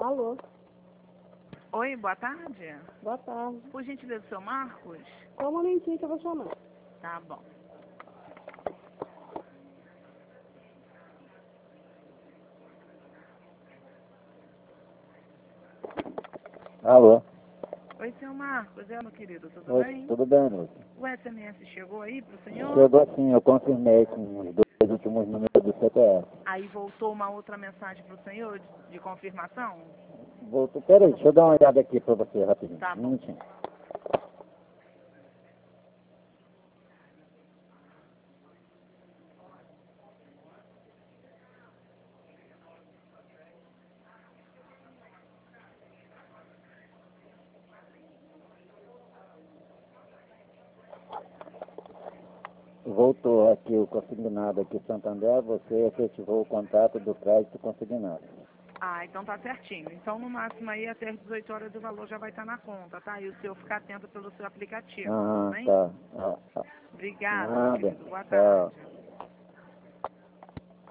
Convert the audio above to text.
Alô, Oi, boa tarde. boa tarde. Por gentileza, seu Marcos? Só um momentinho que eu vou chamar. Tá bom. Alô? Oi, seu Marcos. Meu querido, tudo Oi, bem? tudo bem, Lúcia? O SMS chegou aí pro senhor? Chegou sim, eu confirmei com os dois últimos números do CPF. Aí voltou uma outra mensagem pro senhor de confirmação? Voltou, peraí, deixa eu dar uma olhada aqui pra você rapidinho. Tá Um bom. minutinho. Voltou aqui o consignado aqui, Santander, você efetivou o contato do crédito consignado. Ah, então tá certinho. Então, no máximo aí, até as 18 horas o valor já vai estar na conta, tá? E o senhor fica atento pelo seu aplicativo, tudo bem? Tá. Obrigada, meu Nada. querido. Boa Tchau. tarde.